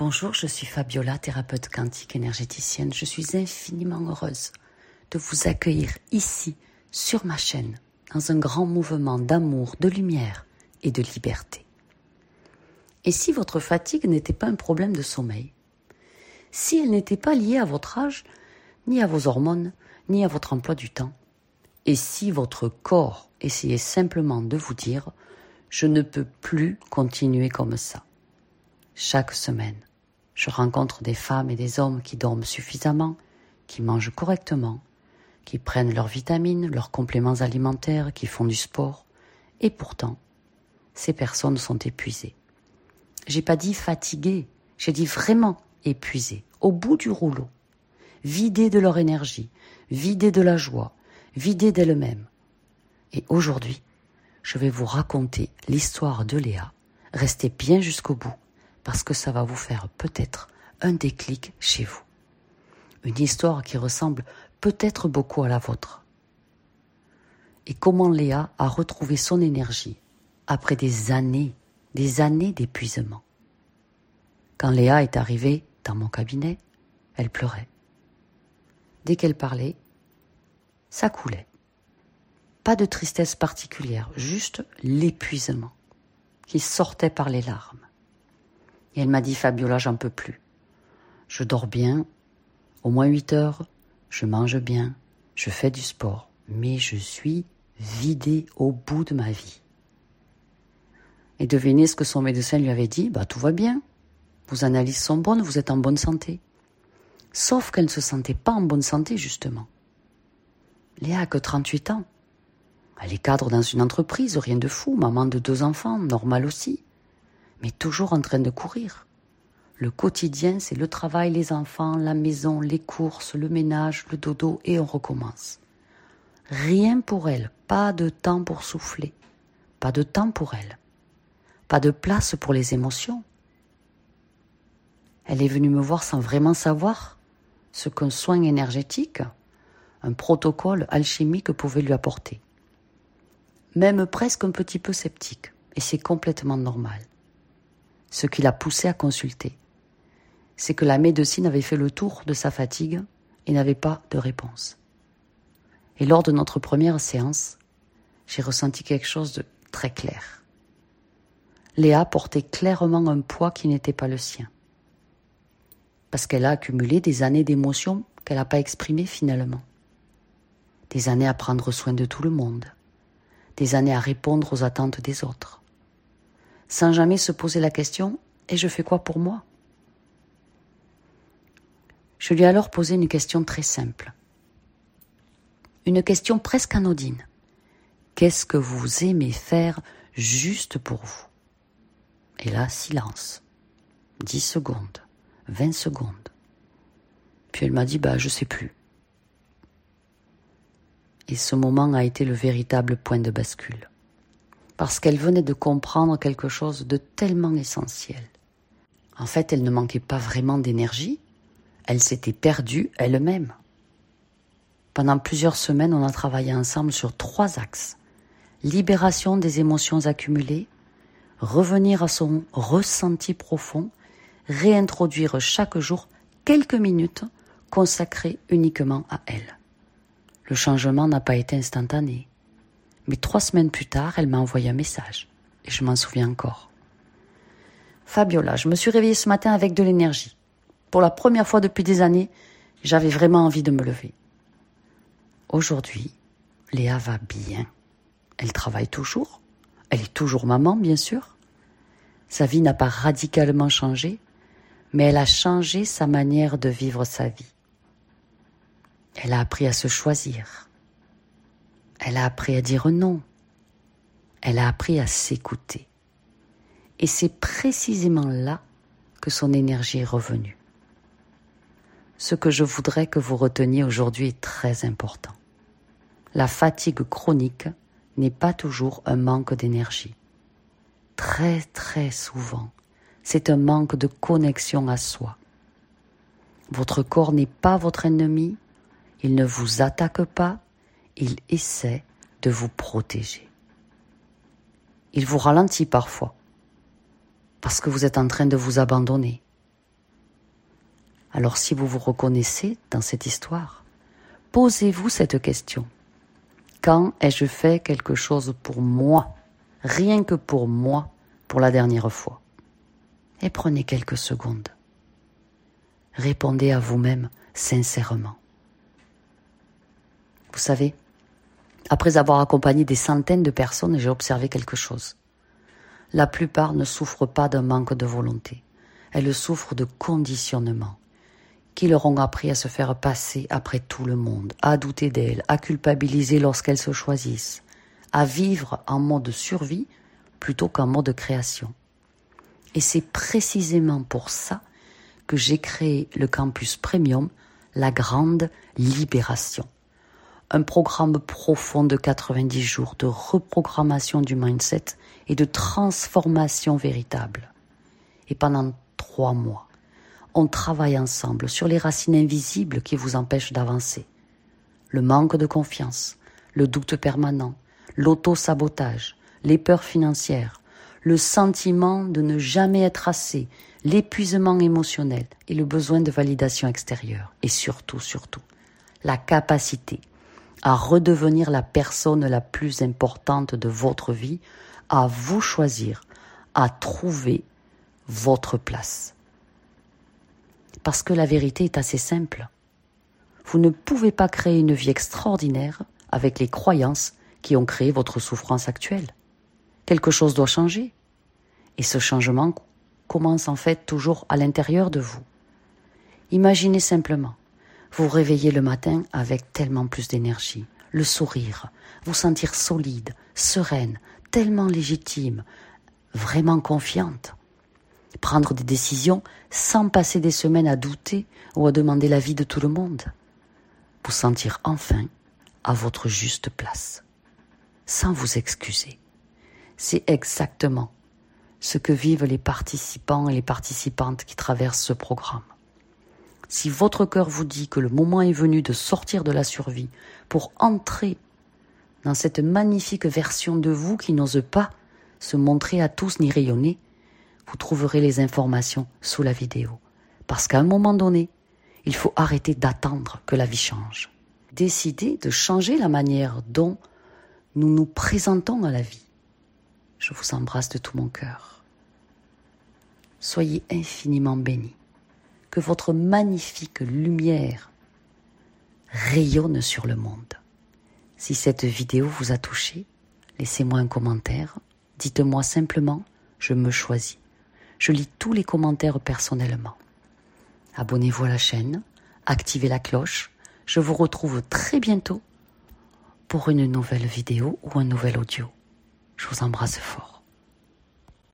Bonjour, je suis Fabiola, thérapeute quantique énergéticienne. Je suis infiniment heureuse de vous accueillir ici, sur ma chaîne, dans un grand mouvement d'amour, de lumière et de liberté. Et si votre fatigue n'était pas un problème de sommeil, si elle n'était pas liée à votre âge, ni à vos hormones, ni à votre emploi du temps, et si votre corps essayait simplement de vous dire « je ne peux plus continuer comme ça ». Chaque semaine, je rencontre des femmes et des hommes qui dorment suffisamment, qui mangent correctement, qui prennent leurs vitamines, leurs compléments alimentaires, qui font du sport. Et pourtant, ces personnes sont épuisées. J'ai pas dit fatiguées, j'ai dit vraiment épuisées, au bout du rouleau, vidées de leur énergie, vidées de la joie, vidées d'elles-mêmes. Et aujourd'hui, je vais vous raconter l'histoire de Léa. Restez bien jusqu'au bout, parce que ça va vous faire peut-être un déclic chez vous. Une histoire qui ressemble peut-être beaucoup à la vôtre. Et comment Léa a retrouvé son énergie après des années d'épuisement. Quand Léa est arrivée dans mon cabinet, elle pleurait. Dès qu'elle parlait, ça coulait. Pas de tristesse particulière, juste l'épuisement qui sortait par les larmes. Et elle m'a dit « Fabiola, j'en peux plus. Je dors bien, au moins 8 heures, je mange bien, je fais du sport, mais je suis vidée au bout de ma vie. » Et devinez ce que son médecin lui avait dit ? « Tout va bien, vos analyses sont bonnes, vous êtes en bonne santé. » Sauf qu'elle ne se sentait pas en bonne santé, justement. Léa a que 38 ans. Elle est cadre dans une entreprise, rien de fou, maman de 2 enfants, normal aussi. Mais toujours en train de courir. Le quotidien, c'est le travail, les enfants, la maison, les courses, le ménage, le dodo, et on recommence. Rien pour elle, pas de temps pour souffler, pas de temps pour elle, pas de place pour les émotions. Elle est venue me voir sans vraiment savoir ce qu'un soin énergétique, un protocole alchimique pouvait lui apporter. Même presque un petit peu sceptique, et c'est complètement normal. Ce qui l'a poussée à consulter, c'est que la médecine avait fait le tour de sa fatigue et n'avait pas de réponse. Et lors de notre première séance, j'ai ressenti quelque chose de très clair. Léa portait clairement un poids qui n'était pas le sien. Parce qu'elle a accumulé des années d'émotions qu'elle n'a pas exprimées finalement. Des années à prendre soin de tout le monde. Des années à répondre aux attentes des autres. Sans jamais se poser la question « et je fais quoi pour moi ?» Je lui ai alors posé une question très simple. Une question presque anodine. Qu'est-ce que vous aimez faire juste pour vous ? Et là, silence. 10 secondes, 20 secondes. Puis elle m'a dit « je sais plus ». Et ce moment a été le véritable point de bascule. Parce qu'elle venait de comprendre quelque chose de tellement essentiel. En fait, elle ne manquait pas vraiment d'énergie, elle s'était perdue elle-même. Pendant plusieurs semaines, on a travaillé ensemble sur 3 axes. Libération des émotions accumulées, revenir à son ressenti profond, réintroduire chaque jour quelques minutes consacrées uniquement à elle. Le changement n'a pas été instantané. Mais 3 semaines plus tard, elle m'a envoyé un message. Et je m'en souviens encore. Fabiola, je me suis réveillée ce matin avec de l'énergie. Pour la première fois depuis des années, j'avais vraiment envie de me lever. Aujourd'hui, Léa va bien. Elle travaille toujours. Elle est toujours maman, bien sûr. Sa vie n'a pas radicalement changé, mais elle a changé sa manière de vivre sa vie. Elle a appris à se choisir. Elle a appris à dire non. Elle a appris à s'écouter. Et c'est précisément là que son énergie est revenue. Ce que je voudrais que vous reteniez aujourd'hui est très important. La fatigue chronique n'est pas toujours un manque d'énergie. Très très souvent, c'est un manque de connexion à soi. Votre corps n'est pas votre ennemi, il ne vous attaque pas, il essaie de vous protéger. Il vous ralentit parfois, parce que vous êtes en train de vous abandonner. Alors si vous vous reconnaissez dans cette histoire, posez-vous cette question. Quand ai-je fait quelque chose pour moi, rien que pour moi, pour la dernière fois? Et prenez quelques secondes. Répondez à vous-même sincèrement. Vous savez, après avoir accompagné des centaines de personnes, j'ai observé quelque chose. La plupart ne souffrent pas d'un manque de volonté. Elles souffrent de conditionnement qui leur ont appris à se faire passer après tout le monde, à douter d'elles, à culpabiliser lorsqu'elles se choisissent, à vivre en mode survie plutôt qu'en mode création. Et c'est précisément pour ça que j'ai créé le campus Premium, la grande libération. Un programme profond de 90 jours de reprogrammation du mindset et de transformation véritable. Et pendant 3 mois, on travaille ensemble sur les racines invisibles qui vous empêchent d'avancer. Le manque de confiance, le doute permanent, l'auto-sabotage, les peurs financières, le sentiment de ne jamais être assez, l'épuisement émotionnel et le besoin de validation extérieure. Et surtout, la capacité à redevenir la personne la plus importante de votre vie, à vous choisir, à trouver votre place. Parce que la vérité est assez simple. Vous ne pouvez pas créer une vie extraordinaire avec les croyances qui ont créé votre souffrance actuelle. Quelque chose doit changer. Et ce changement commence en fait toujours à l'intérieur de vous. Imaginez simplement, vous réveillez le matin avec tellement plus d'énergie, le sourire, vous sentir solide, sereine, tellement légitime, vraiment confiante. Prendre des décisions sans passer des semaines à douter ou à demander l'avis de tout le monde. Vous sentir enfin à votre juste place, sans vous excuser. C'est exactement ce que vivent les participants et les participantes qui traversent ce programme. Si votre cœur vous dit que le moment est venu de sortir de la survie pour entrer dans cette magnifique version de vous qui n'ose pas se montrer à tous ni rayonner, vous trouverez les informations sous la vidéo. Parce qu'à un moment donné, il faut arrêter d'attendre que la vie change. Décider de changer la manière dont nous nous présentons à la vie. Je vous embrasse de tout mon cœur. Soyez infiniment bénis. Que votre magnifique lumière rayonne sur le monde. Si cette vidéo vous a touché, laissez-moi un commentaire. Dites-moi simplement « Je me choisis ». Je lis tous les commentaires personnellement. Abonnez-vous à la chaîne, activez la cloche. Je vous retrouve très bientôt pour une nouvelle vidéo ou un nouvel audio. Je vous embrasse fort.